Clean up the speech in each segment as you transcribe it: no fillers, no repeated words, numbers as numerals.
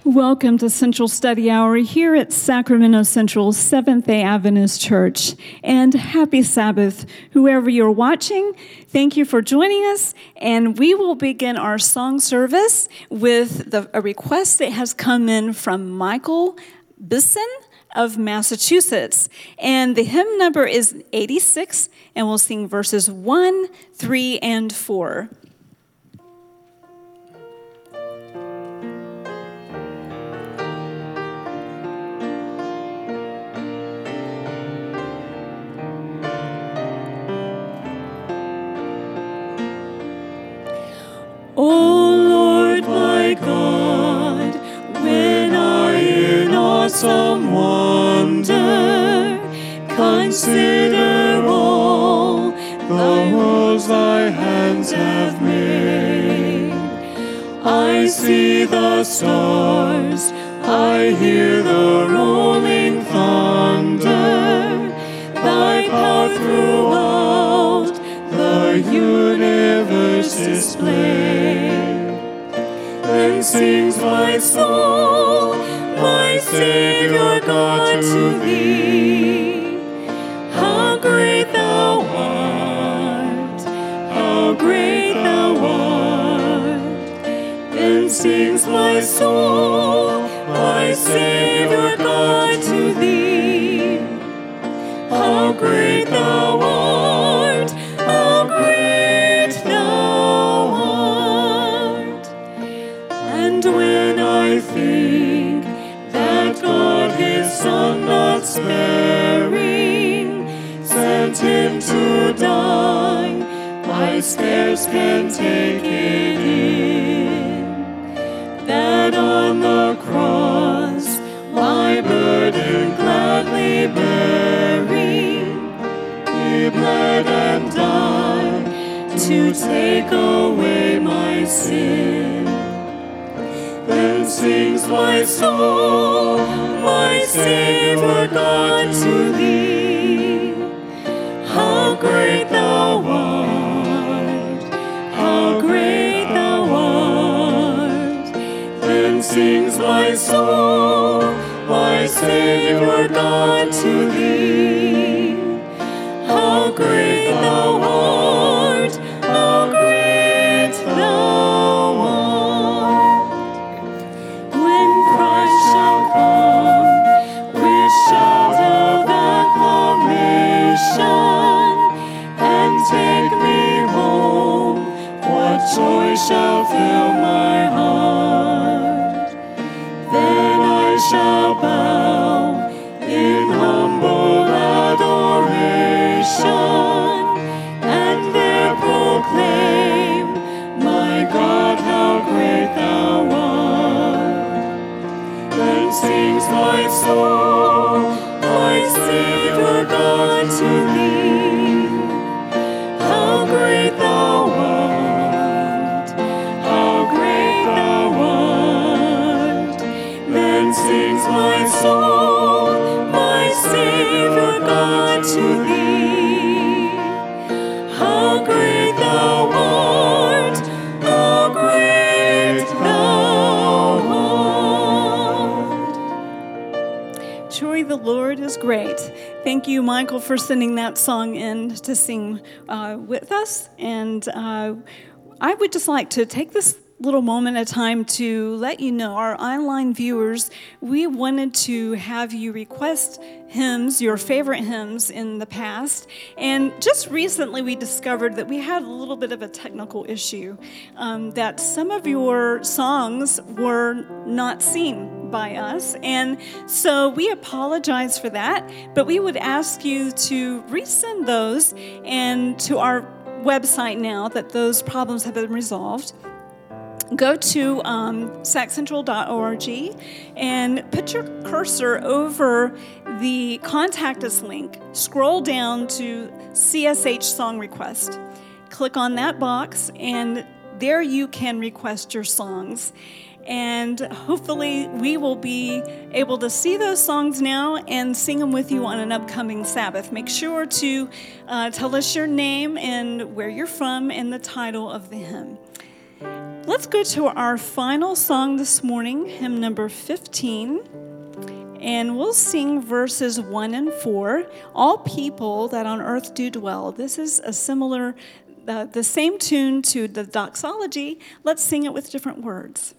Welcome to Central Study Hour here at Sacramento Central Seventh-day Adventist Church. And happy Sabbath, whoever you're watching. Thank you for joining us. And we will begin our song service with a request that has come in from Michael Bisson of Massachusetts. And the hymn number is 86, and we'll sing verses 1, 3, and 4. O Lord my God, when I in awesome wonder consider all the worlds thy hands have made, I see the stars, I hear the rolling thunder, thy power throughout the universe displayed. Then sings my soul, my Savior God, to thee. How great thou art, how great thou art. Then sings my soul, my Savior God, to thee. How great thou art, how great thou art. And when I think that God his Son not sparing sent him to die, I scarce can take it in, that on the cross my burden gladly bearing, he bled and died to take away my sin. Then sings my soul, my Savior God, to thee. How great thou art, how great thou art. Then sings my soul, my Savior God, to thee. How great thou art, how great thou art. When Christ shall come with shout of acclamation and take me home, what joy shall fill my heart. Then I shall bow in humble adoration and there proclaim, my God, how great thou art. Then sings my soul, my Savior God, to thee. How great thou art, how great thou art. Then sings my soul, my Savior God, to thee. How great thou art, how great thou art. Truly the Lord is great. Thank you, Michael, for sending that song in to sing with us. And I would just like to take this little moment of time to let you know, our online viewers, we wanted to have you request hymns, your favorite hymns in the past. And just recently we discovered that we had a little bit of a technical issue, that some of your songs were not seen by us. And so we apologize for that, but we would ask you to resend those and to our website now that those problems have been resolved. Go to saccentral.org and put your cursor over the Contact Us link. Scroll down to CSH Song Request. Click on that box, and there you can request your songs. And hopefully we will be able to see those songs now and sing them with you on an upcoming Sabbath. Make sure to tell us your name and where you're from and the title of the hymn. Let's go to our final song this morning, hymn number 15. And we'll sing verses 1 and 4. All people that on earth do dwell. This is a similar, the same tune to the doxology. Let's sing it with different words.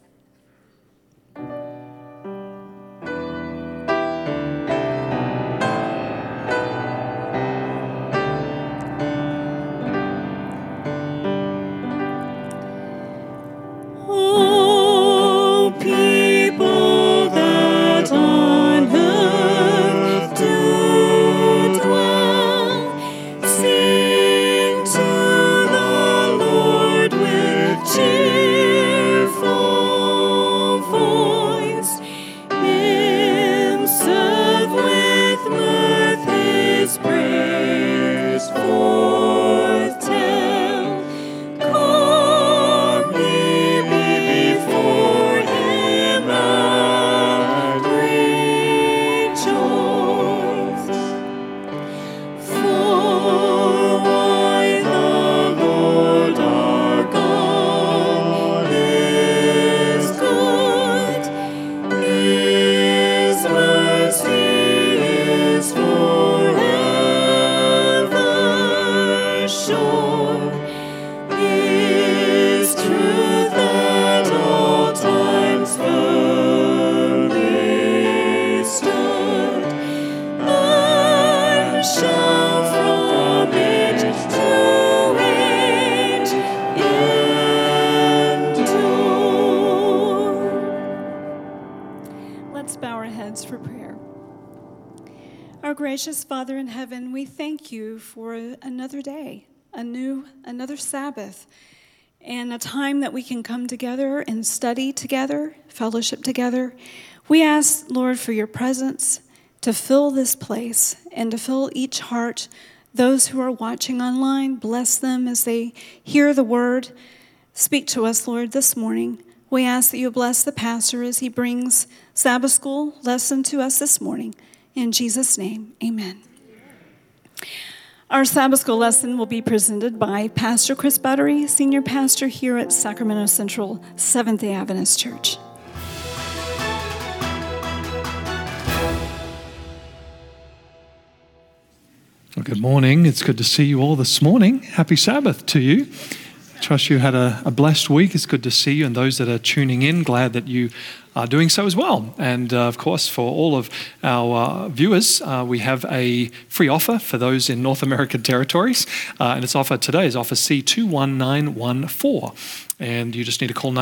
Gracious Father in heaven, we thank you for another day, another Sabbath, and a time that we can come together and study together, fellowship together. We ask, Lord, for your presence to fill this place and to fill each heart. Those who are watching online, bless them as they hear the word. Speak to us, Lord, this morning. We ask that you bless the pastor as he brings Sabbath school lesson to us this morning. In Jesus' name, amen. Our Sabbath school lesson will be presented by Pastor Chris Buttery, senior pastor here at Sacramento Central Seventh-day Adventist Church. Well, good morning. It's good to see you all this morning. Happy Sabbath to you. I trust you had a blessed week. It's good to see you, and those that are tuning in, glad that you are doing so as well. And of course, for all of our viewers, we have a free offer for those in North American territories. And its offer today is offer C21914. And you just need to call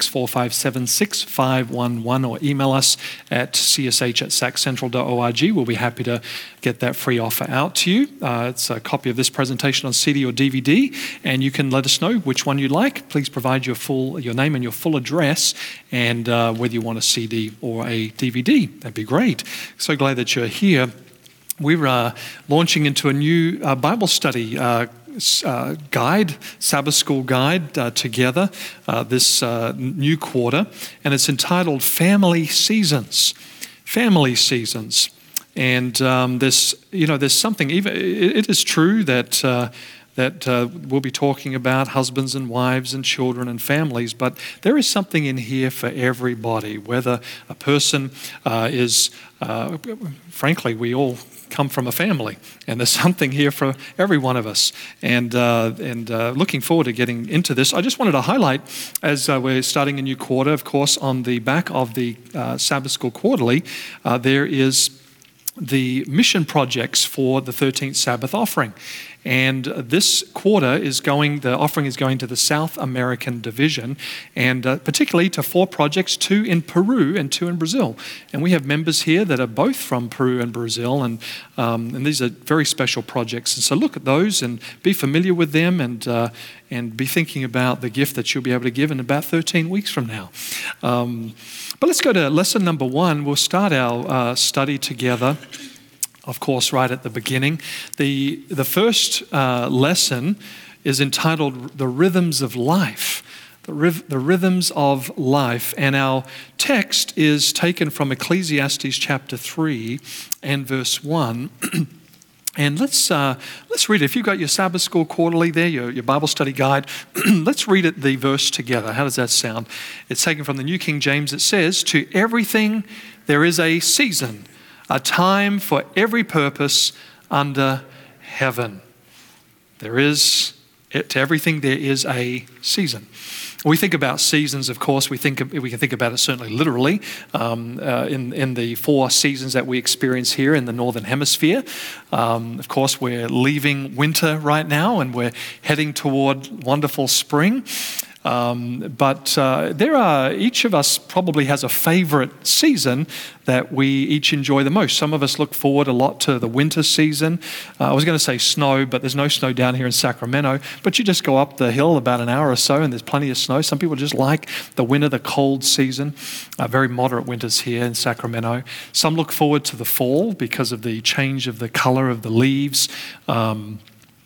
916-457-6511 or email us at csh@saccentral.org. We'll be happy to get that free offer out to you. It's a copy of this presentation on CD or DVD, and you can let us know which one you like. Please provide your name and your full address, and whether you want a CD or a DVD. That'd be great. So glad that you're here. We're launching into a new Bible study guide, Sabbath school guide together this new quarter, and it's entitled Family Seasons. Family Seasons. And there's something, it is true that we'll be talking about husbands and wives and children and families, but there is something in here for everybody, whether a person is, frankly, we all come from a family, and there's something here for every one of us. And looking forward to getting into this. I just wanted to highlight, as we're starting a new quarter, of course, on the back of the Sabbath School Quarterly, there is the mission projects for the 13th Sabbath offering. And this quarter the offering is going to the South American division, and particularly to 4 projects, 2 in Peru and 2 in Brazil. And we have members here that are both from Peru and Brazil, and these are very special projects. And so look at those and be familiar with them, and be thinking about the gift that you'll be able to give in about 13 weeks from now. But let's go to lesson number 1. We'll start our study together, of course, right at the beginning. The first lesson is entitled The Rhythms of Life. The Rhythms of Life. And our text is taken from Ecclesiastes chapter 3 and verse 1. And let's read it. If you've got your Sabbath School Quarterly there, your Bible study guide, let's read it, the verse together. How does that sound? It's taken from the New King James. It says, "To everything there is a season, a time for every purpose under heaven." To everything there is a season. We think about seasons, of course. We can think about it certainly literally in the 4 seasons that we experience here in the Northern Hemisphere. Of course, we're leaving winter right now and we're heading toward wonderful spring. But each of us probably has a favorite season that we each enjoy the most. Some of us look forward a lot to the winter season. I was going to say snow, but there's no snow down here in Sacramento. But you just go up the hill about an hour or so and there's plenty of snow. Some people just like the winter, the cold season. Very moderate winters here in Sacramento. Some look forward to the fall because of the change of the color of the leaves. And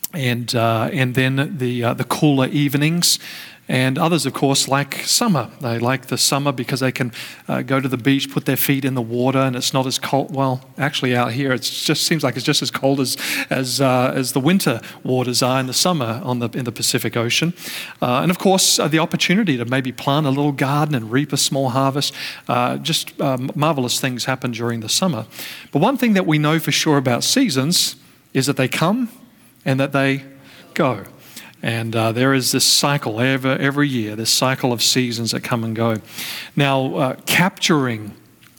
then the cooler evenings. And others, of course, like summer. They like the summer because they can go to the beach, put their feet in the water, and it's not as cold. Well, actually, out here, it just seems like it's just as cold as the winter waters are in the summer in the Pacific Ocean. And of course, the opportunity to maybe plant a little garden and reap a small harvest. Marvelous things happen during the summer. But one thing that we know for sure about seasons is that they come and that they go. And there is this cycle every year, this cycle of seasons that come and go. Now, capturing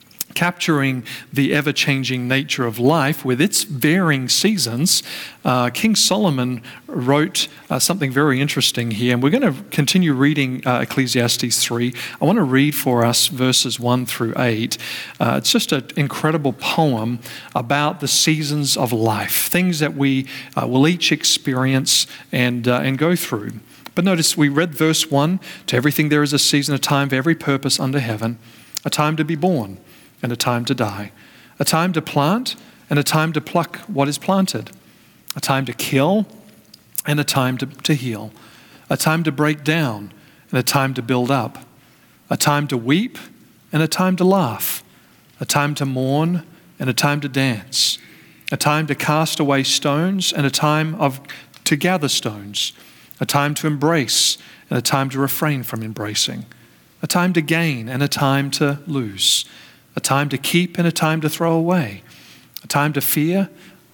the ever-changing nature of life with its varying seasons, King Solomon wrote something very interesting here. And we're going to continue reading Ecclesiastes 3. I want to read for us verses 1 through 8. It's just an incredible poem about the seasons of life, things that we will each experience and go through. But notice we read verse 1, "To everything there is a season, a time for every purpose under heaven, a time to be born, and a time to die, a time to plant and a time to pluck what is planted, a time to kill and a time to heal, a time to break down and a time to build up, a time to weep and a time to laugh, a time to mourn and a time to dance, a time to cast away stones and a time to gather stones, a time to embrace and a time to refrain from embracing, a time to gain and a time to lose, a time to keep and a time to throw away, a time to fear,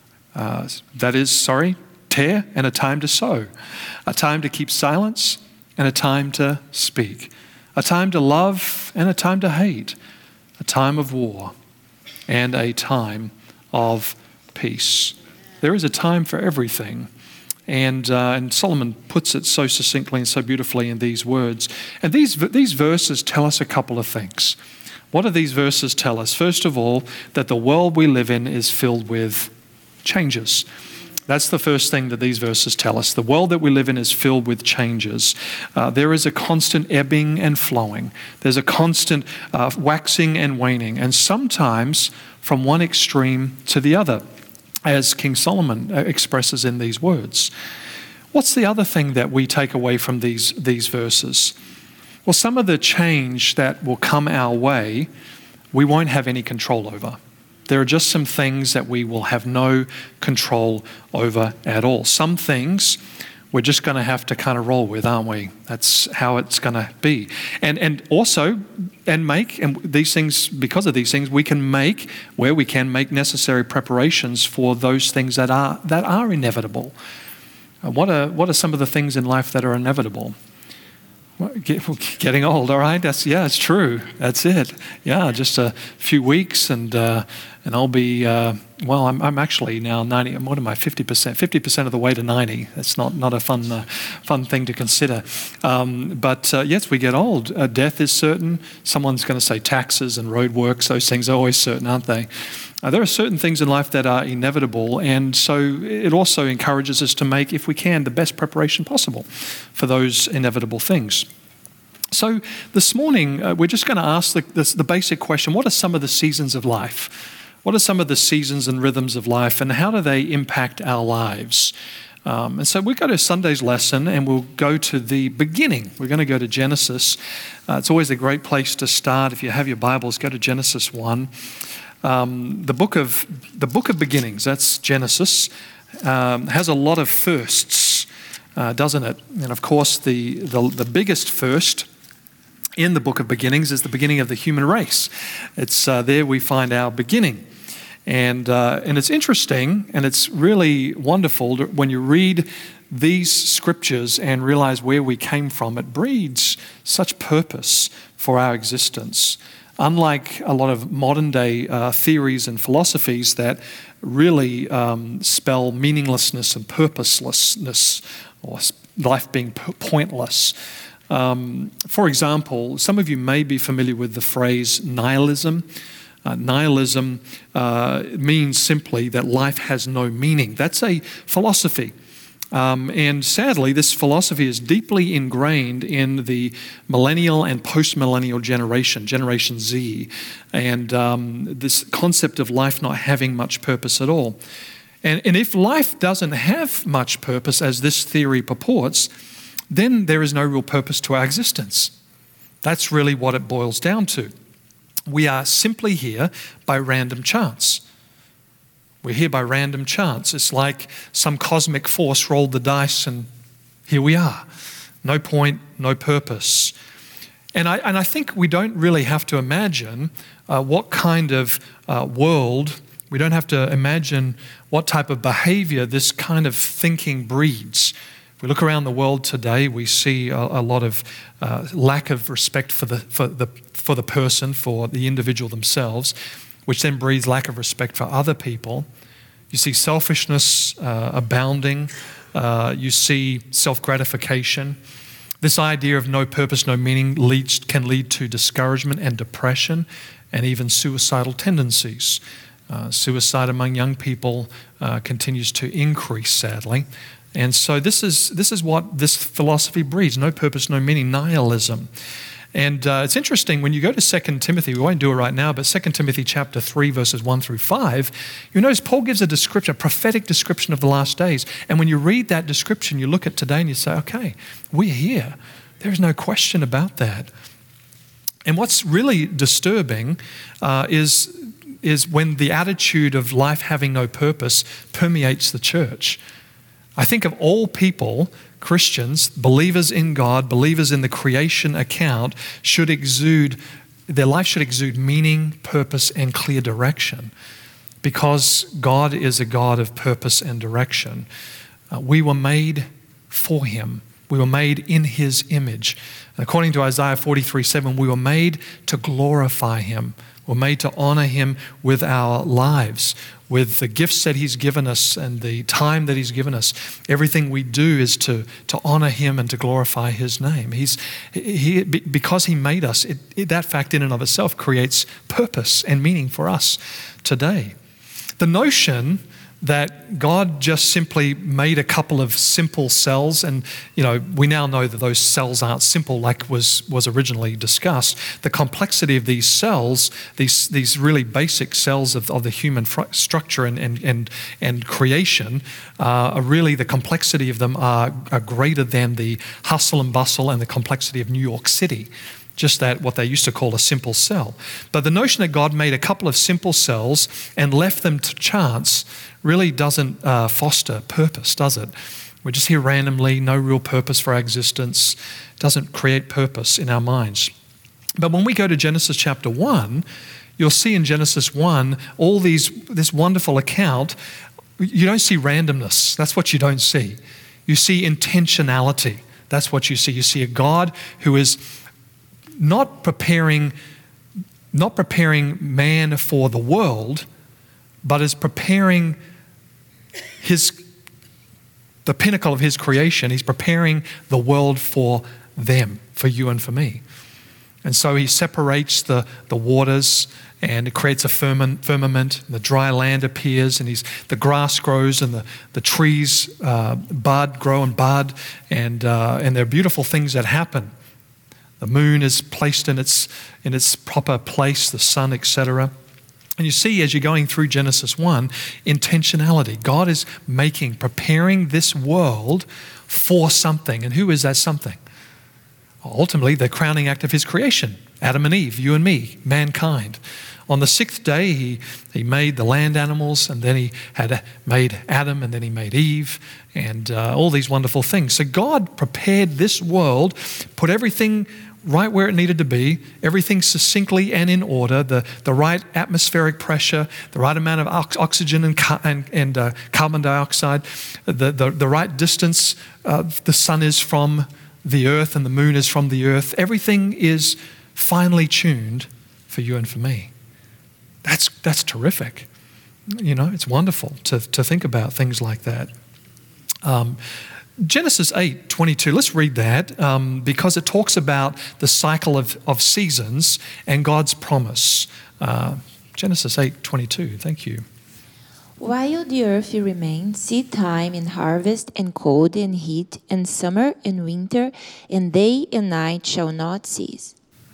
tear and a time to sow, a time to keep silence and a time to speak, a time to love and a time to hate, a time of war and a time of peace." There is a time for everything. And Solomon puts it so succinctly and so beautifully in these words. And these verses tell us a couple of things. What do these verses tell us? First of all, that the world we live in is filled with changes. That's the first thing that these verses tell us. The world that we live in is filled with changes. There is a constant ebbing and flowing. There's a constant waxing and waning, and sometimes from one extreme to the other, as King Solomon expresses in these words. What's the other thing that we take away from these verses? Well, some of the change that will come our way, we won't have any control over. There are just some things that we will have no control over at all. Some things we're just going to have to kind of roll with, aren't we? That's how it's going to be. And these things, because of these things, we can make necessary preparations for those things that are inevitable. What are some of the things in life that are inevitable? Getting old, all right? It's true. That's it. Yeah, just a few weeks and I'll be, I'm actually now 90, what am I, 50%? 50% of the way to 90. That's not a fun thing to consider. But yes, we get old. Death is certain. Someone's going to say taxes and road works. Those things are always certain, aren't they? There are certain things in life that are inevitable, and so it also encourages us to make, if we can, the best preparation possible for those inevitable things. So this morning, we're just going to ask the basic question, what are some of the seasons of life? What are some of the seasons and rhythms of life, and how do they impact our lives? And so we go to Sunday's lesson, and we'll go to the beginning. We're going to go to Genesis. It's always a great place to start. If you have your Bibles, go to Genesis 1. The book of beginnings, that's Genesis, has a lot of firsts, doesn't it? And of course, the biggest first in the book of beginnings is the beginning of the human race. It's there we find our beginning. And it's interesting, and it's really wonderful when you read these scriptures and realize where we came from. It breeds such purpose for our existence. Unlike a lot of modern day theories and philosophies that really spell meaninglessness and purposelessness, or life being pointless. For example, some of you may be familiar with the phrase nihilism. Nihilism means simply that life has no meaning. That's a philosophy. And sadly, this philosophy is deeply ingrained in the millennial and post-millennial generation, Generation Z, and this concept of life not having much purpose at all. And if life doesn't have much purpose, as this theory purports, then there is no real purpose to our existence. That's really what it boils down to. We are simply here by random chance. We're here by random chance. It's like some cosmic force rolled the dice and here we are. No point, no purpose. And I think we don't really have to imagine what kind of world, we don't have to imagine what type of behavior this kind of thinking breeds. If we look around the world today, we see a lot of lack of respect for the person, for the individual themselves, which then breeds lack of respect for other people. You see selfishness abounding. You see self-gratification. This idea of no purpose, no meaning can lead to discouragement and depression and even suicidal tendencies. Suicide among young people continues to increase, sadly. And so this is what this philosophy breeds: no purpose, no meaning, nihilism. And it's interesting, when you go to 2 Timothy, we won't do it right now, but 2 Timothy chapter 3, verses 1 through 5, you notice Paul gives a description, a prophetic description of the last days. And when you read that description, you look at today and you say, okay, we're here. There's no question about that. And what's really disturbing is when the attitude of life having no purpose permeates the church. I think of all people, Christians, believers in God, believers in the creation account, their life should exude meaning, purpose, and clear direction, because God is a God of purpose and direction. We were made for Him. We were made in His image. According to Isaiah 43:7, we were made to glorify Him. We're made to honor Him with our lives, with the gifts that He's given us and the time that He's given us. Everything we do is to honor Him and to glorify His name. Because He made us, that fact in and of itself creates purpose and meaning for us today. The notion that God just simply made a couple of simple cells, and we now know that those cells aren't simple like was originally discussed. The complexity of these cells, these really basic cells of the human structure and creation, are really, the complexity of them are greater than the hustle and bustle and the complexity of New York City. Just that, what they used to call a simple cell. But the notion that God made a couple of simple cells and left them to chance really doesn't foster purpose, does it? We're just here randomly, no real purpose for our existence, doesn't create purpose in our minds. But when we go to Genesis chapter 1, you'll see in Genesis 1 this wonderful account. You don't see randomness. That's what you don't see. You see intentionality. That's what you see. You see a God who is not preparing man for the world, but is preparing the pinnacle of His creation. He's preparing the world for them, for you and for me. And so He separates the waters, and it creates a firmament. The dry land appears, and the grass grows, and the trees grow and bud, and there are beautiful things that happen. The moon is placed in its proper place, the sun, etc. And you see, as you're going through Genesis 1, intentionality. God is preparing this world for something. And who is that something? Ultimately, the crowning act of His creation. Adam and Eve, you and me, mankind. On the sixth day, he made the land animals, and then he had made Adam, and then he made Eve, and all these wonderful things. So God prepared this world, put everything right where it needed to be, everything succinctly and in order, the right atmospheric pressure, the right amount of oxygen and carbon dioxide, the right distance the sun is from the earth and the moon is from the earth. Everything is finely tuned for you and for me. That's terrific. You know, it's wonderful to think about things like that. Genesis 8:22, let's read that because it talks about the cycle of seasons and God's promise. Genesis 8:22, thank you. While the earth remains, seed time and harvest, and cold and heat, and summer and winter, and day and night shall not cease.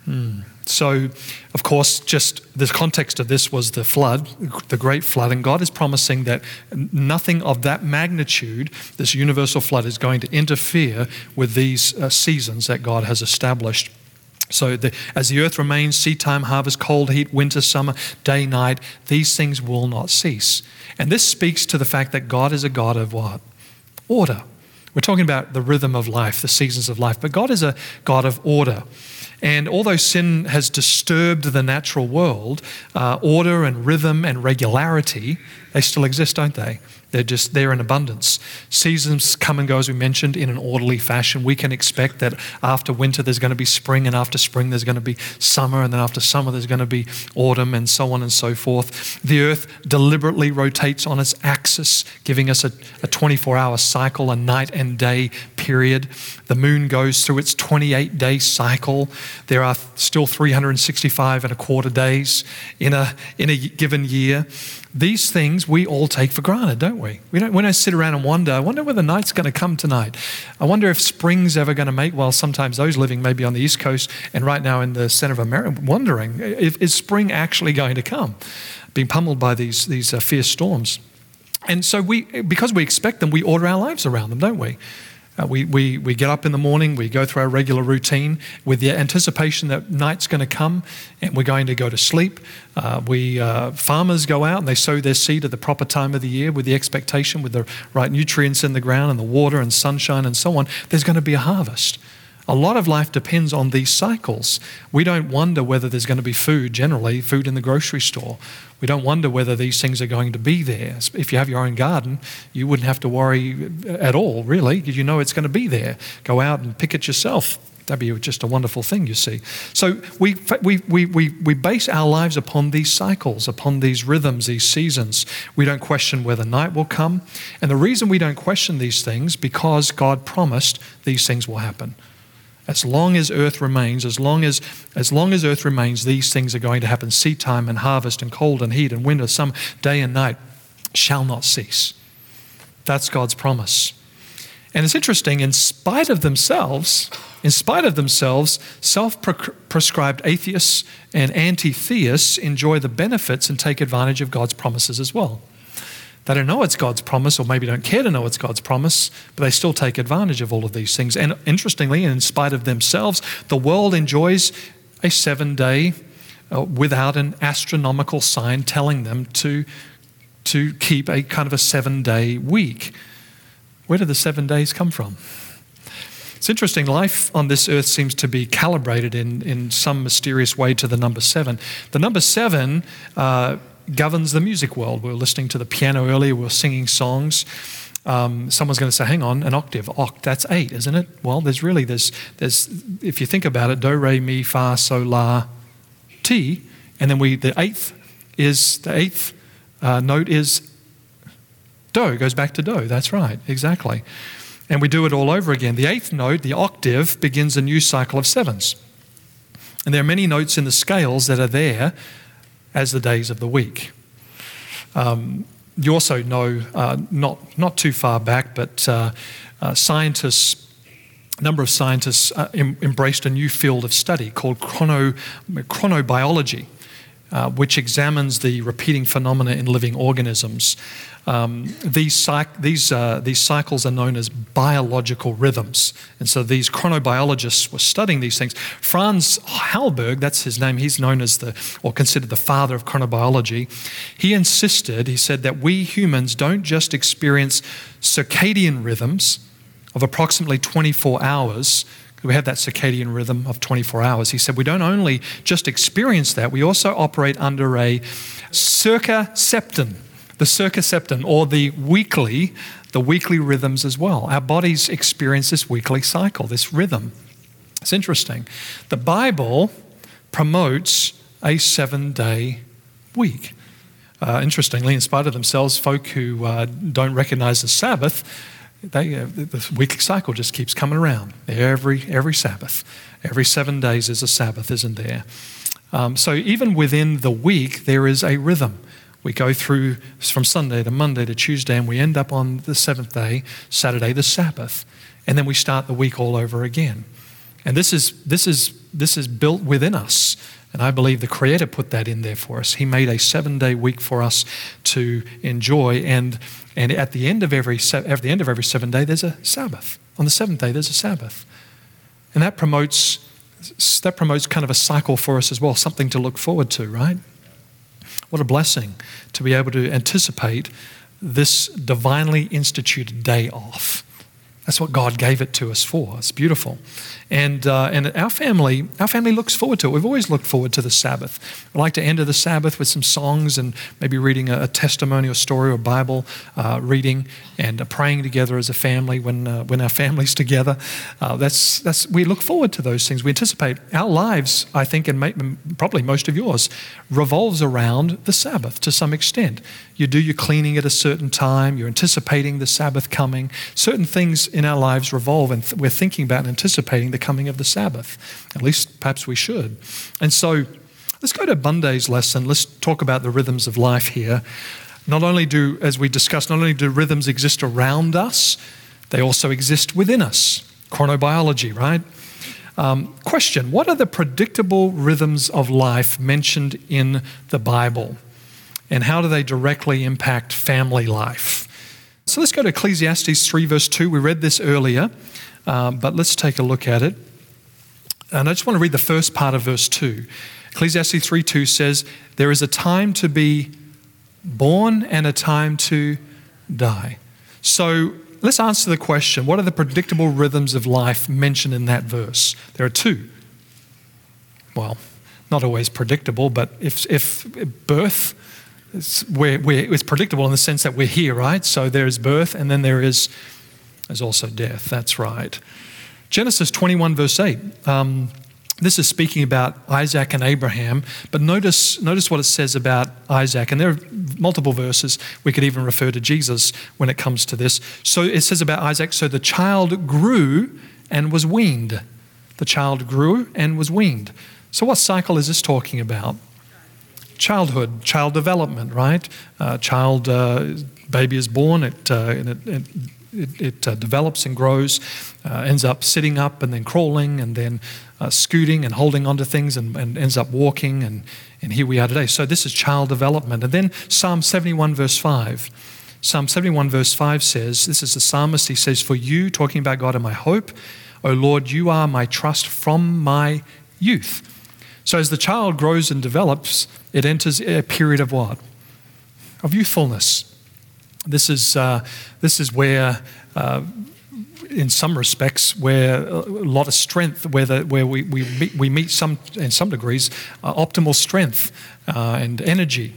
So, of course, just the context of this was the flood, the great flood, and God is promising that nothing of that magnitude, this universal flood, is going to interfere with these seasons that God has established. So as the earth remains, seed time, harvest, cold, heat, winter, summer, day, night, these things will not cease. And this speaks to the fact that God is a God of what? Order. We're talking about the rhythm of life, the seasons of life, but God is a God of order. And although sin has disturbed the natural world, order and rhythm and regularity, they still exist, don't they? They're just there in abundance. Seasons come and go, as we mentioned, in an orderly fashion. We can expect that after winter there's going to be spring, and after spring there's going to be summer, and then after summer there's going to be autumn, and so on and so forth. The earth deliberately rotates on its axis, giving us a 24-hour cycle, a night and day period. The moon goes through its 28-day cycle. There are still 365 and a quarter days in a given year. These things we all take for granted, don't we? We don't sit around and wonder, I wonder whether night's going to come tonight. I wonder if spring's ever going to make, well, sometimes those living maybe on the East Coast and right now in the center of America, wondering, is spring actually going to come? Being pummeled by these fierce storms. And so because we expect them, we order our lives around them, don't we? We get up in the morning, we go through our regular routine with the anticipation that night's going to come and we're going to go to sleep. Farmers go out and they sow their seed at the proper time of the year with the expectation, with the right nutrients in the ground and the water and sunshine and so on, there's going to be a harvest. A lot of life depends on these cycles. We don't wonder whether there's going to be food, generally, food in the grocery store. We don't wonder whether these things are going to be there. If you have your own garden, you wouldn't have to worry at all, really, because you know it's going to be there. Go out and pick it yourself. That'd be just a wonderful thing, you see. So we base our lives upon these cycles, upon these rhythms, these seasons. We don't question whether night will come. And the reason we don't question these things, because God promised these things will happen. As long as earth remains, as long as earth remains, these things are going to happen. Seed time and harvest and cold and heat and winter, summer, day and night shall not cease. That's God's promise. And it's interesting, in spite of themselves, self-prescribed atheists and anti-theists enjoy the benefits and take advantage of God's promises as well. They don't know it's God's promise, or maybe don't care to know it's God's promise, but they still take advantage of all of these things. And interestingly, in spite of themselves, the world enjoys a 7-day without an astronomical sign telling them to keep a kind of a 7-day week. Where did the 7 days come from? It's interesting, life on this earth seems to be calibrated in some mysterious way to the number 7. The number 7 governs the music world. We were listening to the piano earlier, we were singing songs. Someone's going to say, hang on, an octave. That's 8, isn't it? Well, there's if you think about it, do, re, mi, fa, sol, la, ti, and then the eighth note is do. It goes back to do. That's right, exactly. And we do it all over again. The 8th note, the octave, begins a new cycle of 7s. And there are many notes in the scales that are there as the days of the week. You also know, not too far back, but a number of scientists embraced a new field of study called chronobiology. which examines the repeating phenomena in living organisms. These cycles are known as biological rhythms. And so these chronobiologists were studying these things. Franz Halberg, that's his name, he's known as considered the father of chronobiology. He said that we humans don't just experience circadian rhythms of approximately 24 hours. We have that circadian rhythm of 24 hours. He said we don't only just experience that, we also operate under a circaseptan, the circaseptan, or the weekly rhythms as well. Our bodies experience this weekly cycle, this rhythm. It's interesting. The Bible promotes a 7-day week. Interestingly, in spite of themselves, folk who don't recognize the Sabbath, the weekly cycle just keeps coming around every Sabbath. Every 7 days is a Sabbath, isn't there? So even within the week, there is a rhythm. We go through from Sunday to Monday to Tuesday, and we end up on the seventh day, Saturday, the Sabbath. And then we start the week all over again. And this is built within us. And I believe the Creator put that in there for us. He made a 7-day week for us to enjoy. And at the end of every 7 day, there's a Sabbath. On the seventh day, there's a Sabbath. And that promotes kind of a cycle for us as well, something to look forward to, right? What a blessing to be able to anticipate this divinely instituted day off. That's what God gave it to us for. It's beautiful. And our family looks forward to it. We've always looked forward to the Sabbath. We like to end the Sabbath with some songs and maybe reading a testimony or story or Bible reading and praying together as a family when our family's together. We look forward to those things. We anticipate our lives, I think, and probably most of yours, revolves around the Sabbath to some extent. You do your cleaning at a certain time. You're anticipating the Sabbath coming. Certain things in our lives revolve, and we're thinking about and anticipating the coming of the Sabbath. At least perhaps we should. And so let's go to Monday's lesson. Let's talk about the rhythms of life here. As we discussed, not only do rhythms exist around us, they also exist within us. Chronobiology, right? Question, what are the predictable rhythms of life mentioned in the Bible? And how do they directly impact family life? So let's go to Ecclesiastes 3 verse 2. We read this earlier, but let's take a look at it. And I just want to read the first part of verse 2. Ecclesiastes 3:2 says, there is a time to be born and a time to die. So let's answer the question, what are the predictable rhythms of life mentioned in that verse? There are two. Well, not always predictable, but if birth, it's predictable in the sense that we're here, right? So there is birth, and then there's also death. That's right. Genesis 21 verse 8. This is speaking about Isaac and Abraham, but notice what it says about Isaac. And there are multiple verses. We could even refer to Jesus when it comes to this. So it says about Isaac, so the child grew and was weaned. The child grew and was weaned. So what cycle is this talking about? Childhood, child development, right? Baby is born, it develops and grows, ends up sitting up and then crawling and then scooting and holding onto things and ends up walking, and here we are today. So this is child development. And then Psalm 71 verse 5. Psalm 71 verse 5 says, this is the psalmist, he says, for you, talking about God, are my hope. O Lord, you are my trust from my youth. So as the child grows and develops, it enters a period of what? Of youthfulness. This is where, in some respects, where a lot of strength, where we meet some, in some degrees, optimal strength and energy.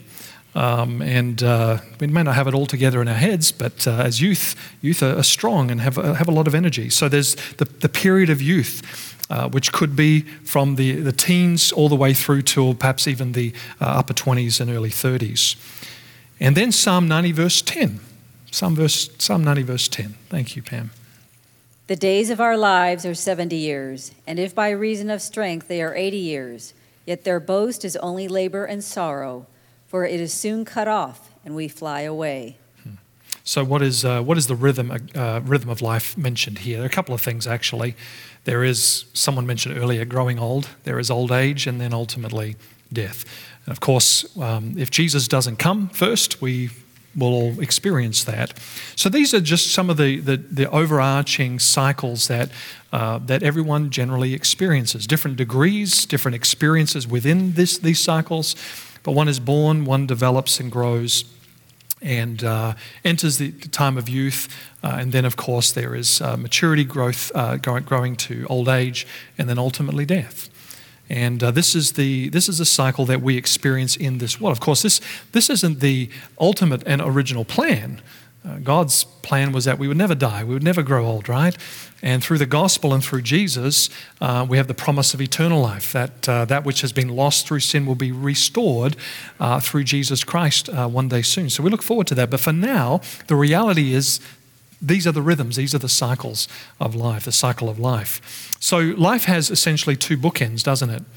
We may not have it all together in our heads, but as youth are strong and have a lot of energy. So there's the period of youth. Which could be from the teens all the way through to perhaps even the upper 20s and early 30s. And then Psalm 90 verse 10. Psalm 90 verse 10. Thank you, Pam. The days of our lives are 70 years, and if by reason of strength they are 80 years, yet their boast is only labor and sorrow, for it is soon cut off, and we fly away. So what is the rhythm of life mentioned here? There are a couple of things, actually. There is, someone mentioned earlier, growing old. There is old age and then ultimately death. And of course, if Jesus doesn't come first, we will all experience that. So these are just some of the overarching cycles that everyone generally experiences. Different degrees, different experiences within these cycles. But one is born, one develops and grows and enters the time of youth. And then, of course, there is maturity, growth, growing to old age, and then ultimately death. And this is a cycle that we experience in this world. Of course, this isn't the ultimate and original plan. God's plan was that we would never die, we would never grow old, right? And through the gospel and through Jesus, we have the promise of eternal life, that which has been lost through sin will be restored through Jesus Christ one day soon. So we look forward to that. But for now, the reality is these are the rhythms, these are the cycles of life, the cycle of life. So life has essentially two bookends, doesn't it?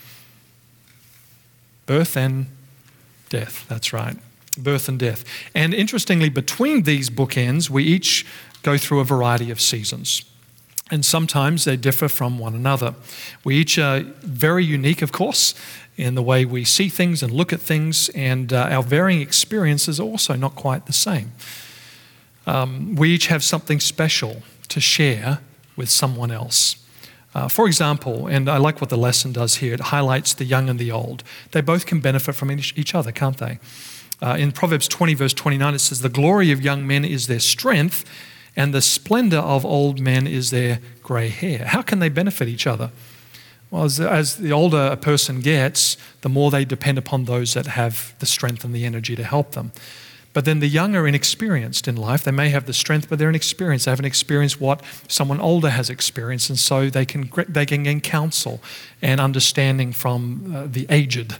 Birth and death, that's right. Birth and death. And interestingly, between these bookends, we each go through a variety of seasons. And sometimes they differ from one another. We each are very unique, of course, in the way we see things and look at things, and our varying experiences are also not quite the same. We each have something special to share with someone else. For example, and I like what the lesson does here, it highlights the young and the old. They both can benefit from each other, can't they? In Proverbs 20, verse 29, it says, "The glory of young men is their strength, and the splendor of old men is their grey hair." How can they benefit each other? Well, as the older a person gets, the more they depend upon those that have the strength and the energy to help them. But then the young are inexperienced in life. They may have the strength, but they're inexperienced. They haven't experienced what someone older has experienced, and so they can gain counsel and understanding from the aged,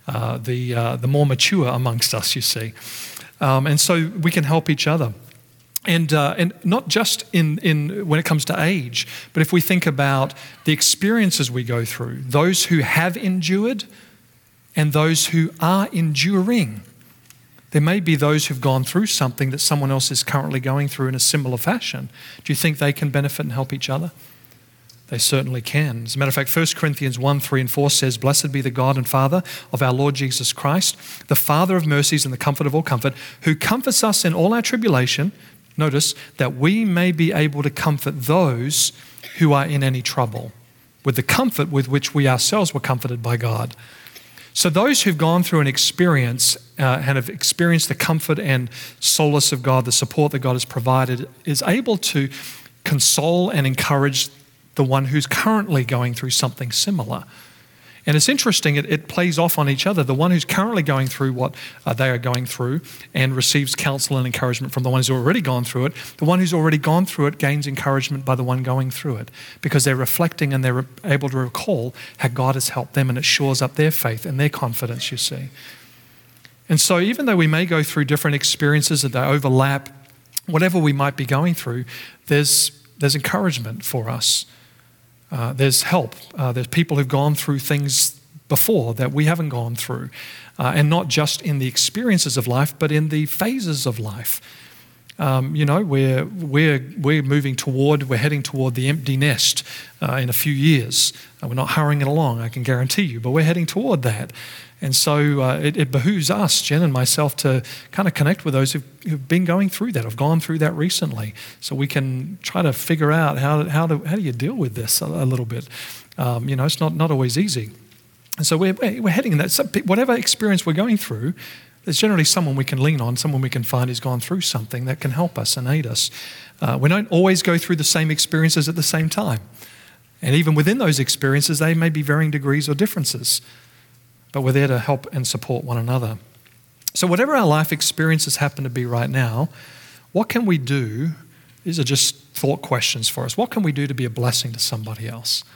the more mature amongst us, you see. And so we can help each other. And not just in when it comes to age, but if we think about the experiences we go through, those who have endured and those who are enduring. There may be those who've gone through something that someone else is currently going through in a similar fashion. Do you think they can benefit and help each other? They certainly can. As a matter of fact, 1 Corinthians 1, 3 and 4 says, "Blessed be the God and Father of our Lord Jesus Christ, the Father of mercies and the comfort of all comfort, who comforts us in all our tribulation," notice, "that we may be able to comfort those who are in any trouble, with the comfort with which we ourselves were comforted by God." So those who've gone through an experience and have experienced the comfort and solace of God, the support that God has provided, is able to console and encourage the one who's currently going through something similar. And it's interesting, it plays off on each other. The one who's currently going through what they are going through and receives counsel and encouragement from the one who's already gone through it. The one who's already gone through it gains encouragement by the one going through it, because they're reflecting and they're able to recall how God has helped them, and it shores up their faith and their confidence, you see. And so even though we may go through different experiences that they overlap, whatever we might be going through, there's encouragement for us. There's help. There's people who've gone through things before that we haven't gone through. And not just in the experiences of life, but in the phases of life. We're heading toward the empty nest in a few years. We're not hurrying it along, I can guarantee you, but we're heading toward that. And so it behooves us, Jen and myself, to kind of connect with those who've been going through that, have gone through that recently, so we can try to figure out how do you deal with this a little bit. It's not always easy. And so we're heading in that. So whatever experience we're going through, there's generally someone we can lean on, someone we can find who's gone through something that can help us and aid us. We don't always go through the same experiences at the same time. And even within those experiences, they may be varying degrees or differences. But we're there to help and support one another. So whatever our life experiences happen to be right now, what can we do? These are just thought questions for us. What can we do to be a blessing to somebody else?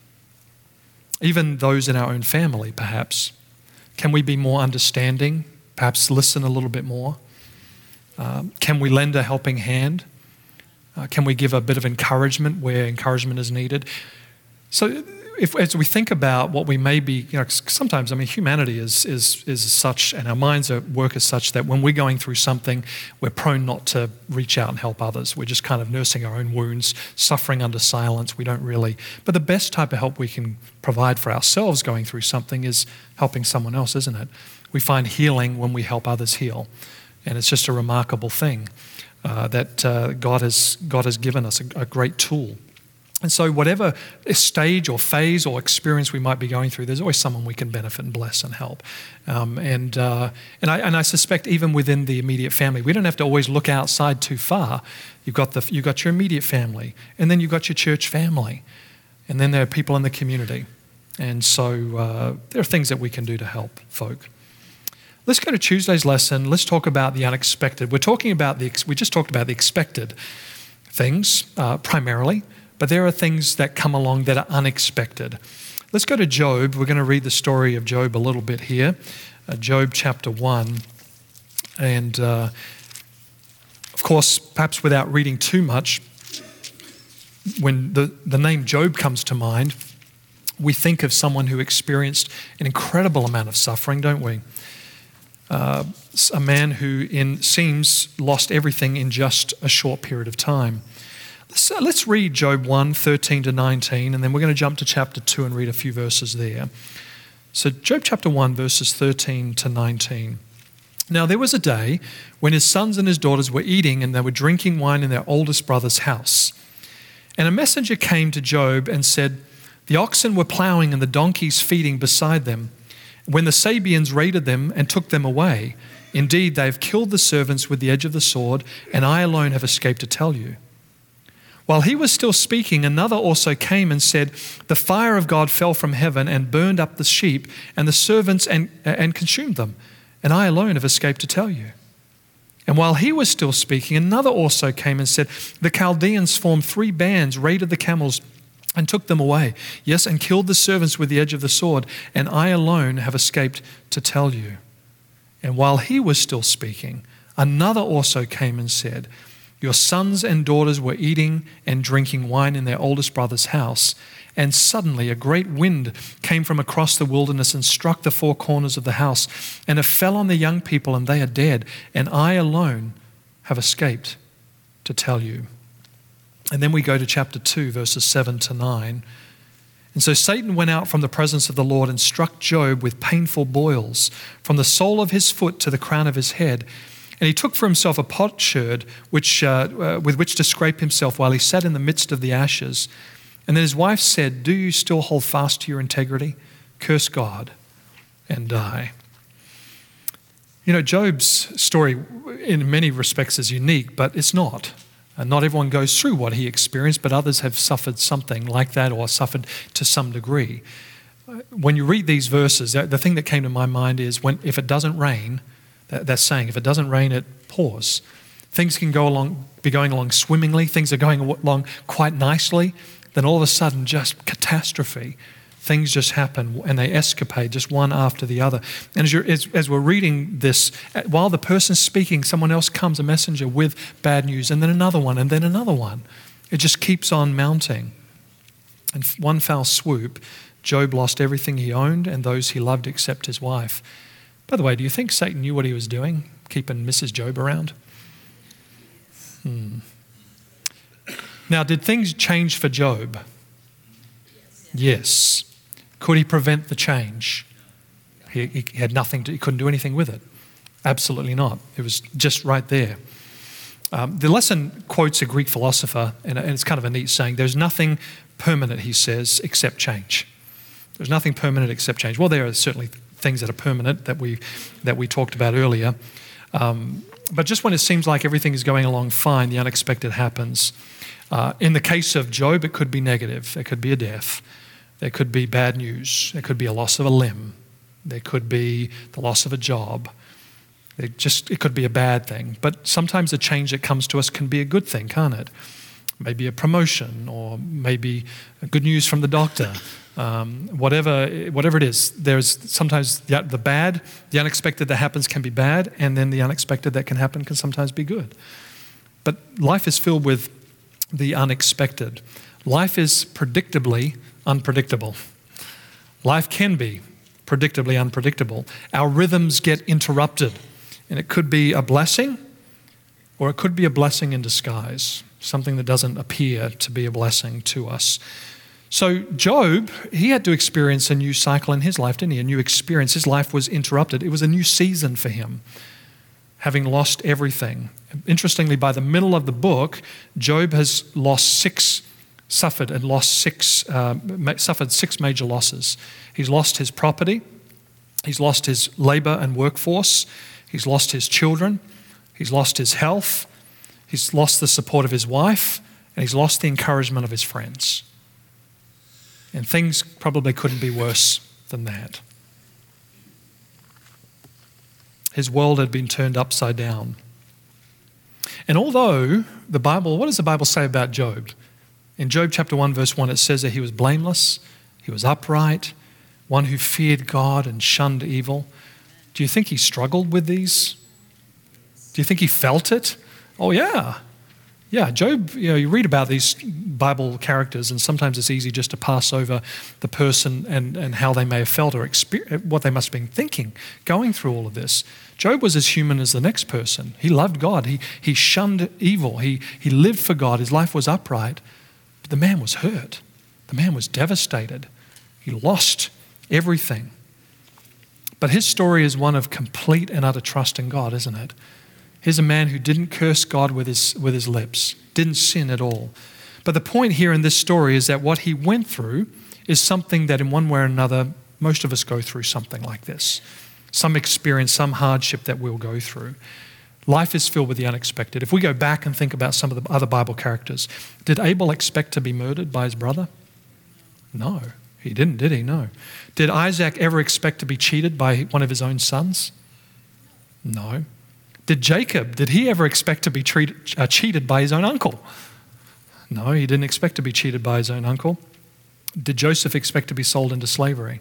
Even those in our own family, perhaps. Can we be more understanding? Perhaps listen a little bit more? Can we lend a helping hand? Can we give a bit of encouragement where encouragement is needed? So as we think about what we may be, sometimes, humanity is such, and our minds work as such, that when we're going through something, we're prone not to reach out and help others. We're just kind of nursing our own wounds, suffering under silence. We don't really. But the best type of help we can provide for ourselves going through something is helping someone else, isn't it? We find healing when we help others heal. And it's just a remarkable thing that God has given us a great tool. And so whatever stage or phase or experience we might be going through, there's always someone we can benefit and bless and help. And I suspect even within the immediate family, we don't have to always look outside too far. You've got your immediate family, and then you've got your church family, and then there are people in the community. And so there are things that we can do to help folk. Let's go to Tuesday's lesson. Let's talk about the unexpected. We just talked about the expected things primarily, but there are things that come along that are unexpected. Let's go to Job. We're going to read the story of Job a little bit here. Job chapter 1. And of course, perhaps without reading too much, when the name Job comes to mind, we think of someone who experienced an incredible amount of suffering, don't we? A man who seems lost everything in just a short period of time. Let's read Job 1, 13 to 19, and then we're going to jump to chapter 2 and read a few verses there. So Job chapter 1, verses 13 to 19. Now there was a day when his sons and his daughters were eating and they were drinking wine in their oldest brother's house. And a messenger came to Job and said, "The oxen were plowing and the donkeys feeding beside them, when the Sabeans raided them and took them away. Indeed, they have killed the servants with the edge of the sword, and I alone have escaped to tell you." While he was still speaking, another also came and said, "The fire of God fell from heaven and burned up the sheep and the servants and consumed them, and I alone have escaped to tell you." And while he was still speaking, another also came and said, "The Chaldeans formed 3 bands, raided the camels, and took them away. Yes, and killed the servants with the edge of the sword, and I alone have escaped to tell you." And while he was still speaking, another also came and said, "Your sons and daughters were eating and drinking wine in their oldest brother's house, and suddenly a great wind came from across the wilderness and struck the 4 corners of the house, and it fell on the young people, and they are dead, and I alone have escaped to tell you." And then we go to chapter 2, verses 7 to 9. And so Satan went out from the presence of the Lord and struck Job with painful boils from the sole of his foot to the crown of his head. And he took for himself a potsherd with which to scrape himself while he sat in the midst of the ashes. And then his wife said, "Do you still hold fast to your integrity? Curse God and die." You know, Job's story in many respects is unique, but it's not. And not everyone goes through what he experienced, but others have suffered something like that or suffered to some degree. When you read these verses, the thing that came to my mind is if it doesn't rain, that saying, if it doesn't rain, it pours. Things can be going along swimmingly, things are going along quite nicely, then all of a sudden just catastrophe. Things just happen and they escapade just one after the other. And as we're reading this, while the person's speaking, someone else comes, a messenger with bad news, and then another one, and then another one. It just keeps on mounting. In one foul swoop, Job lost everything he owned and those he loved except his wife. By the way, do you think Satan knew what he was doing, keeping Mrs. Job around? Now, did things change for Job? Yes. Could he prevent the change? He had nothing he couldn't do anything with it. Absolutely not. It was just right there. The lesson quotes a Greek philosopher, and it's kind of a neat saying. There's nothing permanent, he says, except change. There's nothing permanent except change. Well, there are certainly things that are permanent that we talked about earlier. But just when it seems like everything is going along fine, the unexpected happens. In the case of Job, it could be negative. There could be a death. There could be bad news. There could be a loss of a limb. There could be the loss of a job. It could be a bad thing. But sometimes the change that comes to us can be a good thing, can't it? Maybe a promotion, or maybe good news from the doctor. Whatever it is, there's sometimes the bad, the unexpected that happens can be bad, and then the unexpected that can happen can sometimes be good. But life is filled with the unexpected. Life is predictably unpredictable. Life can be predictably unpredictable. Our rhythms get interrupted, and it could be a blessing, or it could be a blessing in disguise, something that doesn't appear to be a blessing to us. So Job, he had to experience a new cycle in his life, didn't he? A new experience. His life was interrupted. It was a new season for him, having lost everything. Interestingly, by the middle of the book, Job has suffered six major losses. He's lost his property. He's lost his labor and workforce. He's lost his children. He's lost his health. He's lost the support of his wife. And he's lost the encouragement of his friends. And things probably couldn't be worse than that. His world had been turned upside down. And although the Bible, what does the Bible say about Job? In Job chapter 1, verse 1, it says that he was blameless, he was upright, one who feared God and shunned evil. Do you think he struggled with these? Do you think he felt it? Oh, yeah. Yeah, Job, you read about these Bible characters, and sometimes it's easy just to pass over the person and how they may have felt or what they must have been thinking going through all of this. Job was as human as the next person. He loved God. He shunned evil. He lived for God. His life was upright. But the man was hurt. The man was devastated. He lost everything. But his story is one of complete and utter trust in God, isn't it? Here's a man who didn't curse God with his lips, didn't sin at all. But the point here in this story is that what he went through is something that in one way or another, most of us go through something like this. Some experience, some hardship that we'll go through. Life is filled with the unexpected. If we go back and think about some of the other Bible characters, did Abel expect to be murdered by his brother? No, he didn't, did he? No. Did Isaac ever expect to be cheated by one of his own sons? No. Did Jacob, did he ever expect to be cheated by his own uncle? No, he didn't expect to be cheated by his own uncle. Did Joseph expect to be sold into slavery?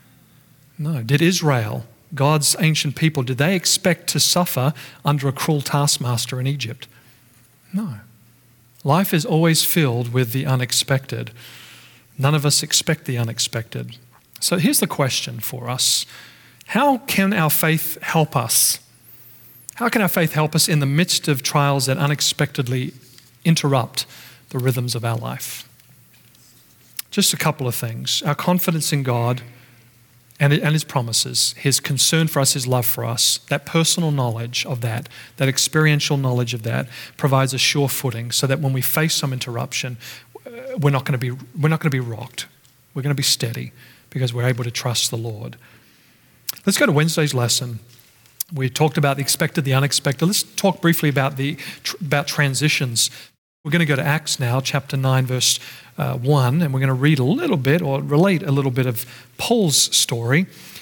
No. Did Israel, God's ancient people, did they expect to suffer under a cruel taskmaster in Egypt? No. Life is always filled with the unexpected. None of us expect the unexpected. So here's the question for us. How can our faith help us? How can our faith help us in the midst of trials that unexpectedly interrupt the rhythms of our life? Just a couple of things. Our confidence in God and His promises, His concern for us, His love for us, that personal knowledge of that experiential knowledge of that provides a sure footing so that when we face some interruption, we're not going to be rocked. We're going to be steady because we're able to trust the Lord. Let's go to Wednesday's lesson. We talked about the expected, the unexpected. Let's talk briefly about transitions. We're going to go to Acts now, chapter 9, verse 1, and we're going to read a little bit or relate a little bit of Paul's story.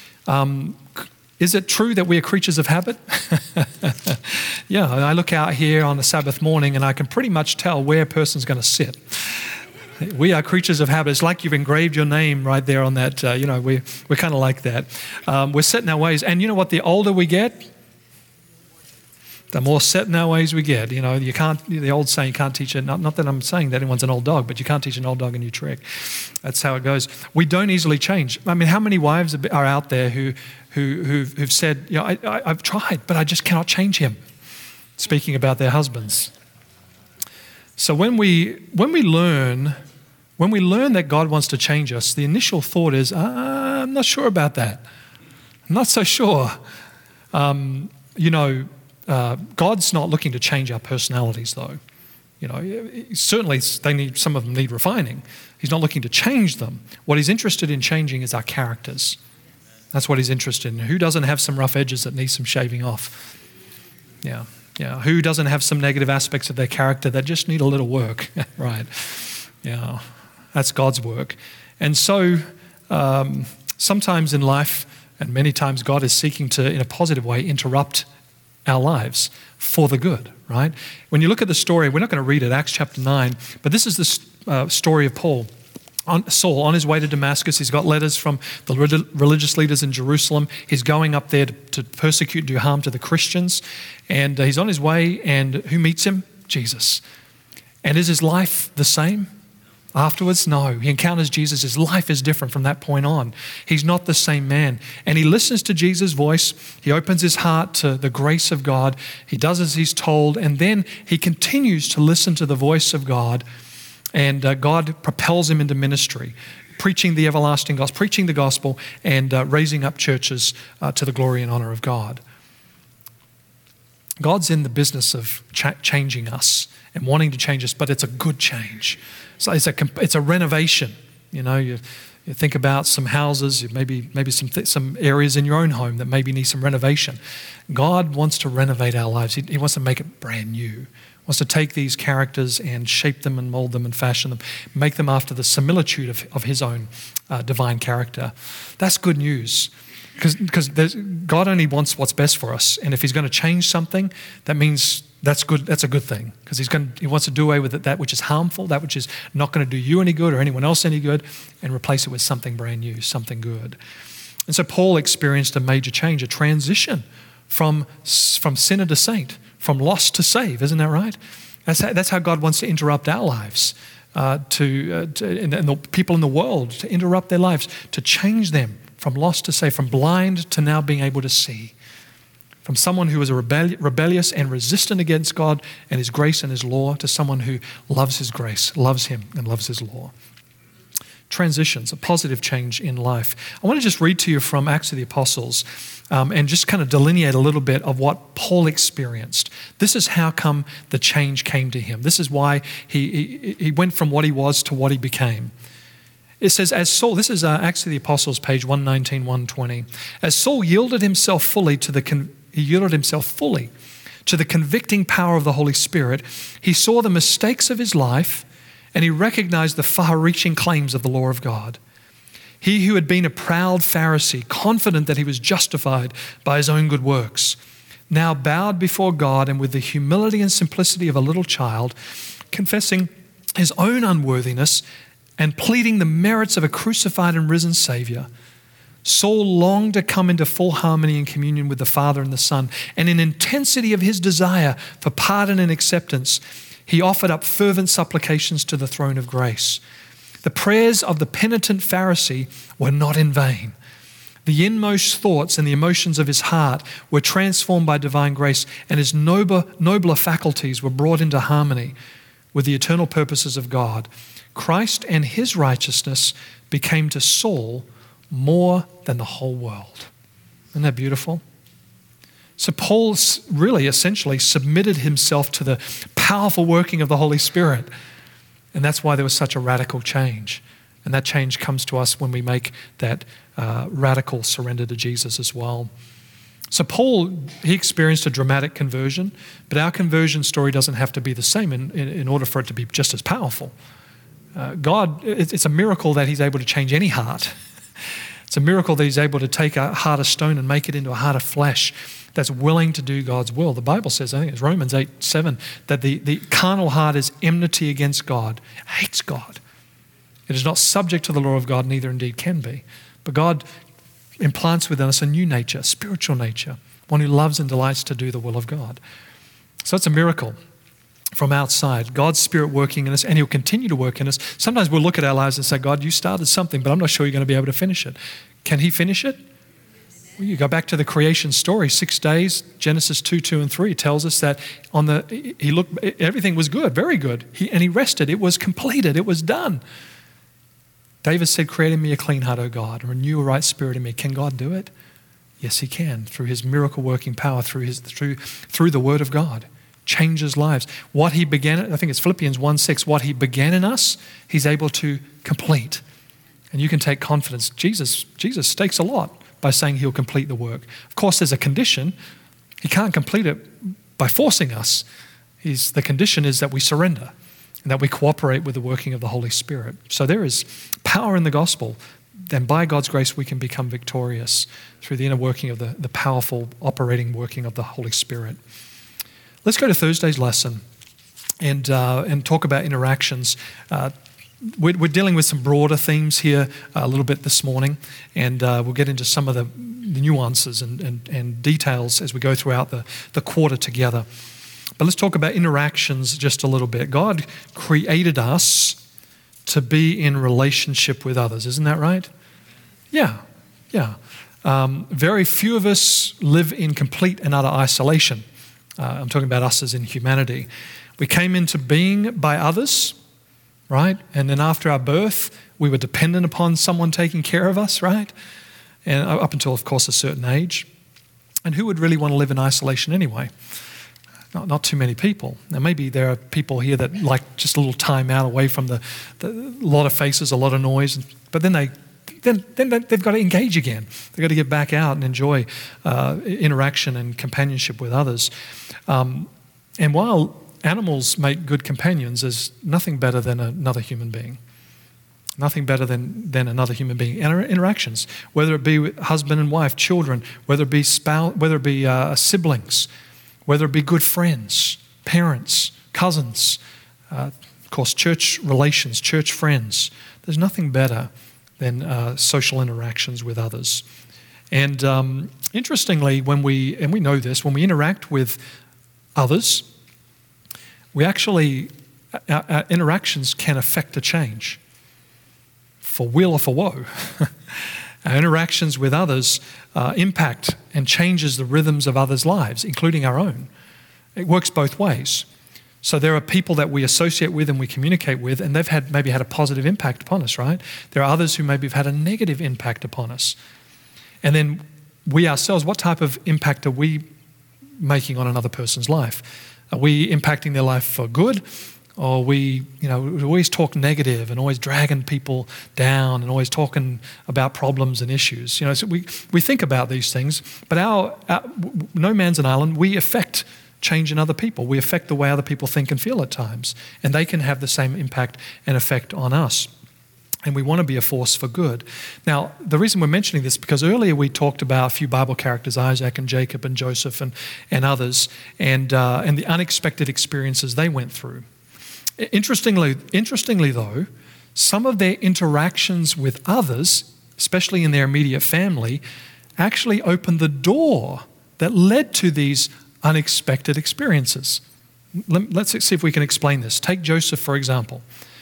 Is it true that we are creatures of habit? Yeah, I look out here on a Sabbath morning and I can pretty much tell where a person's going to sit. We are creatures of habit. It's like you've engraved your name right there on that. We're kind of like that. We're set in our ways. And you know what? The older we get, the more set in our ways we get. You can't. The old saying, you can't teach it. Not that I'm saying that anyone's an old dog, but you can't teach an old dog a new trick. That's how it goes. We don't easily change. I mean, how many wives are out there who've said, I've tried, but I just cannot change him. Speaking about their husbands. So when we learn that God wants to change us, the initial thought is, I'm not sure about that. I'm not so sure. God's not looking to change our personalities, though. Certainly some of them need refining. He's not looking to change them. What He's interested in changing is our characters. That's what He's interested in. Who doesn't have some rough edges that need some shaving off? Yeah. Who doesn't have some negative aspects of their character that just need a little work? Right. Yeah. That's God's work. And so sometimes in life, and many times God is seeking to, in a positive way, interrupt our lives for the good, right? When you look at the story, we're not going to read it, Acts chapter 9, but this is the story of Saul on his way to Damascus. He's got letters from the religious leaders in Jerusalem. He's going up there to persecute and do harm to the Christians. And he's on his way, and who meets him? Jesus. And is his life the same afterwards? No. He encounters Jesus. His life is different from that point on. He's not the same man. And he listens to Jesus' voice. He opens his heart to the grace of God. He does as he's told. And then he continues to listen to the voice of God. and God propels him into ministry, preaching the everlasting gospel, preaching the gospel, and raising up churches to the glory and honor of God. God's in the business of changing us and wanting to change us, but it's a good change. So it's a renovation. You know, you think about some houses, maybe some areas in your own home that maybe need some renovation. God wants to renovate our lives. He wants to make it brand new. He wants to take these characters and shape them and mold them and fashion them, make them after the similitude of his own divine character. That's good news. Because God only wants what's best for us, and if He's going to change something, that means that's good. That's a good thing, because He wants to do away with that which is harmful, that which is not going to do you any good or anyone else any good, and replace it with something brand new, something good. And so Paul experienced a major change, a transition from sinner to saint, from lost to save. Isn't that right? That's how God wants to interrupt our lives, and the people in the world, to interrupt their lives, to change them. From lost to saved, from blind to now being able to see. From someone who was rebellious and resistant against God and His grace and His law to someone who loves His grace, loves Him and loves His law. Transitions, a positive change in life. I want to just read to you from Acts of the Apostles and just kind of delineate a little bit of what Paul experienced. This is how come the change came to him. This is why he went from what he was to what he became. It says, as Saul, this is Acts of the Apostles, page 119, 120. As Saul yielded himself fully to the convicting power of the Holy Spirit, he saw the mistakes of his life and he recognized the far-reaching claims of the law of God. He who had been a proud Pharisee, confident that he was justified by his own good works, now bowed before God and with the humility and simplicity of a little child, confessing his own unworthiness and pleading the merits of a crucified and risen Savior. Saul longed to come into full harmony and communion with the Father and the Son, and in intensity of his desire for pardon and acceptance, he offered up fervent supplications to the throne of grace. The prayers of the penitent Pharisee were not in vain. The inmost thoughts and the emotions of his heart were transformed by divine grace, and his nobler faculties were brought into harmony with the eternal purposes of God. Christ and His righteousness became to Saul more than the whole world. Isn't that beautiful? So Paul really essentially submitted himself to the powerful working of the Holy Spirit. And that's why there was such a radical change. And that change comes to us when we make that radical surrender to Jesus as well. So Paul, he experienced a dramatic conversion, but our conversion story doesn't have to be the same in order for it to be just as powerful. God, it's a miracle that He's able to change any heart. It's a miracle that He's able to take a heart of stone and make it into a heart of flesh that's willing to do God's will. The Bible says, I think it's Romans 8:7, that the carnal heart is enmity against God, hates God. It is not subject to the law of God, neither indeed can be. But God implants within us a new nature, spiritual nature, one who loves and delights to do the will of God. So it's a miracle. From outside, God's Spirit working in us, and He'll continue to work in us. Sometimes we'll look at our lives and say, God, you started something, but I'm not sure you're going to be able to finish it. Can He finish it? Well, you go back to the creation story, 6 days, Genesis 2 and 3 tells us that He looked, everything was good, very good. And He rested. It was completed. It was done. David said, create in me a clean heart, O God, and renew a right spirit in me. Can God do it? Yes, He can, through His miracle working power, through the Word of God. Changes lives. What He began, I think it's Philippians 1:6, what He began in us, He's able to complete. And you can take confidence. Jesus stakes a lot by saying He'll complete the work. Of course, there's a condition. He can't complete it by forcing us. The condition is that we surrender and that we cooperate with the working of the Holy Spirit. So there is power in the gospel. Then by God's grace, we can become victorious through the inner working of the powerful operating working of the Holy Spirit. Let's go to Thursday's lesson and talk about interactions. We're dealing with some broader themes here a little bit this morning, and we'll get into some of the nuances and details as we go throughout the quarter together. But let's talk about interactions just a little bit. God created us to be in relationship with others. Isn't that right? Yeah. Very few of us live in complete and utter isolation. I'm talking about us as in humanity. We came into being by others, right? And then after our birth, we were dependent upon someone taking care of us, right? And up until, of course, a certain age. And who would really want to live in isolation anyway? Not too many people. Now, maybe there are people here that like just a little time out away from the lot of faces, a lot of noise, but then they've got to engage again. They've got to get back out and enjoy interaction and companionship with others. And while animals make good companions, there's nothing better than another human being. Nothing better than another human being. And our interactions, whether it be with husband and wife, children, whether it be siblings, whether it be good friends, parents, cousins, of course, church relations, church friends. There's nothing better than social interactions with others. And interestingly, when we know this, when we interact with others, our interactions can affect a change, for weal or for woe. Our interactions with others impact and changes the rhythms of others' lives, including our own. It works both ways. So there are people that we associate with and we communicate with, and they've maybe had a positive impact upon us, right? There are others who maybe have had a negative impact upon us. And then we ourselves, what type of impact are we making on another person's life? Are we impacting their life for good? Or we always talk negative and always dragging people down and always talking about problems and issues. So we think about these things, but no man's an island. We affect change in other people. We affect the way other people think and feel at times, and they can have the same impact and effect on us. And we want to be a force for good. Now, the reason we're mentioning this is because earlier we talked about a few Bible characters, Isaac and Jacob and Joseph and others, and the unexpected experiences they went through. Interestingly, though, some of their interactions with others, especially in their immediate family, actually opened the door that led to these unexpected experiences. Let's see if we can explain this. Take Joseph, for example.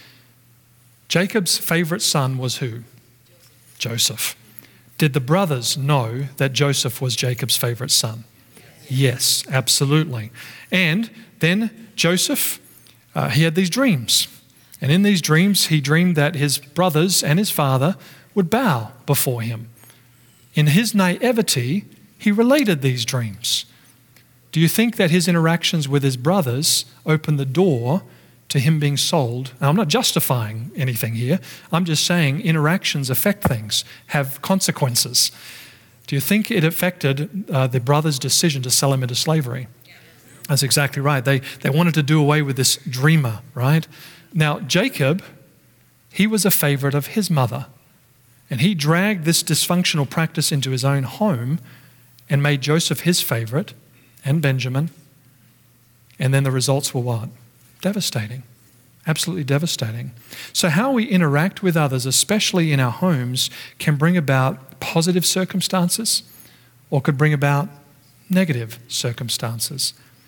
Jacob's favorite son was who? Joseph. Did the brothers know that Joseph was Jacob's favorite son? Yes, absolutely. And then Joseph, he had these dreams. And in these dreams, he dreamed that his brothers and his father would bow before him. In his naivety, he related these dreams. Do you think that his interactions with his brothers opened the door to him being sold? Now, I'm not justifying anything here. I'm just saying interactions affect things, have consequences. Do you think it affected the brothers' decision to sell him into slavery? That's exactly right. They wanted to do away with this dreamer, right? Now, Jacob, he was a favorite of his mother, and he dragged this dysfunctional practice into his own home and made Joseph his favorite and Benjamin. And then the results were what? Devastating. Absolutely devastating. So how we interact with others, especially in our homes, can bring about positive circumstances or could bring about negative circumstances.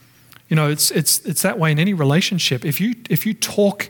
It's that way in any relationship. If you talk,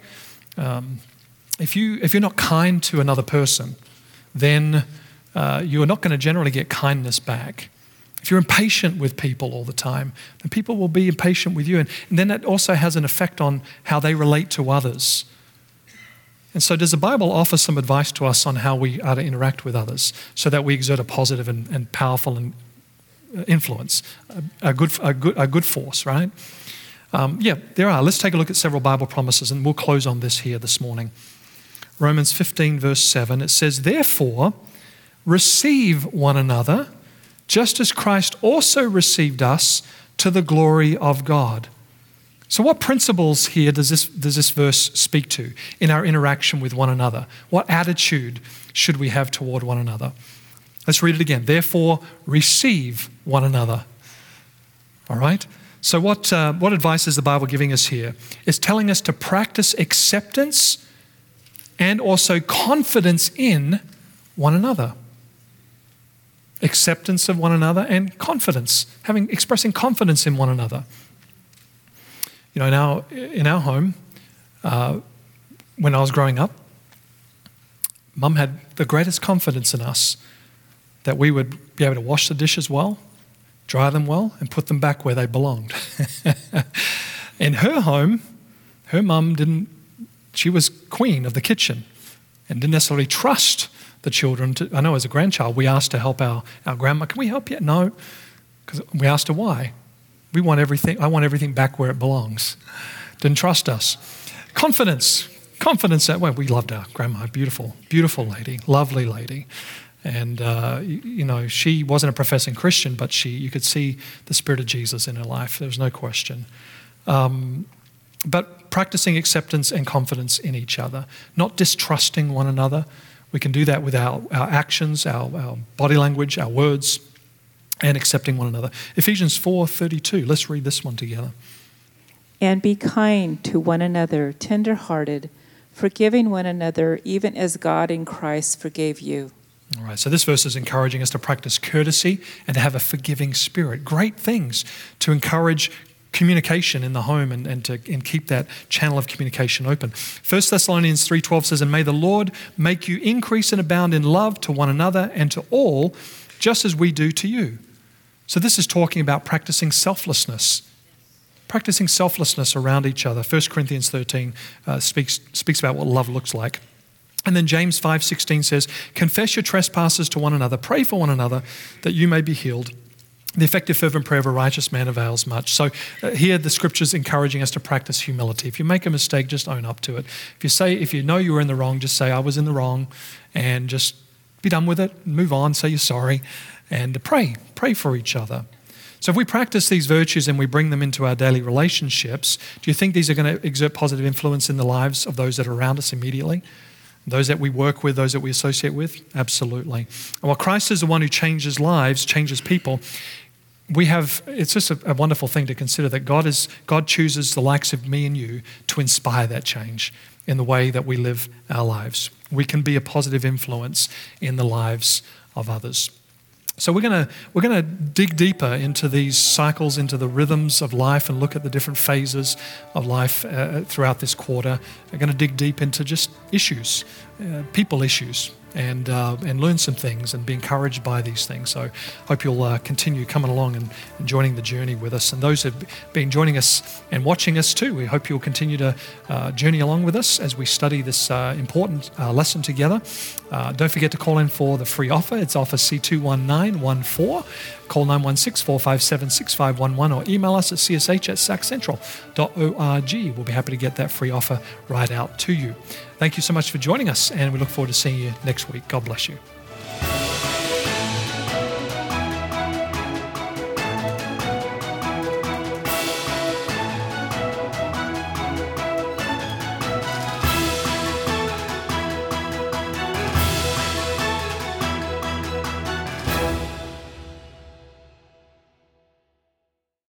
if you're not kind to another person, then you are not going to generally get kindness back. If you're impatient with people all the time, then people will be impatient with you. And then that also has an effect on how they relate to others. And so does the Bible offer some advice to us on how we are to interact with others so that we exert a positive and powerful influence, a good force, right? There are. Let's take a look at several Bible promises, and we'll close on this here this morning. Romans 15, verse 7, it says, "Therefore, receive one another, just as Christ also received us to the glory of God." So what principles here does this verse speak to in our interaction with one another? What attitude should we have toward one another? Let's read it again. Therefore, receive one another. All right? So what advice is the Bible giving us here? It's telling us to practice acceptance and also confidence in one another. Acceptance of one another and confidence, expressing confidence in one another. Now in our home, when I was growing up, Mum had the greatest confidence in us that we would be able to wash the dishes well, dry them well, and put them back where they belonged. In her home, her mum She was queen of the kitchen and didn't necessarily trust the children. I know as a grandchild, we asked to help our grandma. Can we help you? No, because we asked her why. I want everything back where it belongs. Didn't trust us. Confidence that way. We loved our grandma, beautiful lady, lovely lady. And, she wasn't a professing Christian, but you could see the Spirit of Jesus in her life. There was no question. But practicing acceptance and confidence in each other, not distrusting one another. We can do that with our actions, our body language, our words, and accepting one another. Ephesians 4:32. Let's read this one together. And be kind to one another, tender-hearted, forgiving one another, even as God in Christ forgave you. All right, so this verse is encouraging us to practice courtesy and to have a forgiving spirit. Great things to encourage communication in the home and keep that channel of communication open. 1 Thessalonians 3:12 says, and may the Lord make you increase and abound in love to one another and to all, just as we do to you. So this is talking about practicing selflessness around each other. 1 Corinthians 13 speaks about what love looks like. And then James 5:16 says, confess your trespasses to one another, pray for one another that you may be healed. The effective fervent prayer of a righteous man avails much. So here the scripture's encouraging us to practice humility. If you make a mistake, just own up to it. If you know you were in the wrong, just say, I was in the wrong, and just be done with it, move on, say you're sorry, and pray for each other. So if we practice these virtues and we bring them into our daily relationships, do you think these are going to exert positive influence in the lives of those that are around us immediately? Those that we work with, those that we associate with? Absolutely. And while Christ is the one who changes lives, changes people, it's just a wonderful thing to consider that God chooses the likes of me and you to inspire that change in the way that we live our lives. We can be a positive influence in the lives of others. So we're gonna dig deeper into these cycles, into the rhythms of life, and look at the different phases of life throughout this quarter. We're going to dig deep into just issues, people issues, and learn some things and be encouraged by these things. So hope you'll continue coming along and joining the journey with us. And those who've been joining us and watching us too, we hope you'll continue to journey along with us as we study this important lesson together. Don't forget to call in for the free offer. It's offer C21914. Call 916-457-6511 or email us at csh@saccentral.org. We'll be happy to get that free offer right out to you. Thank you so much for joining us, and we look forward to seeing you next week. God bless you.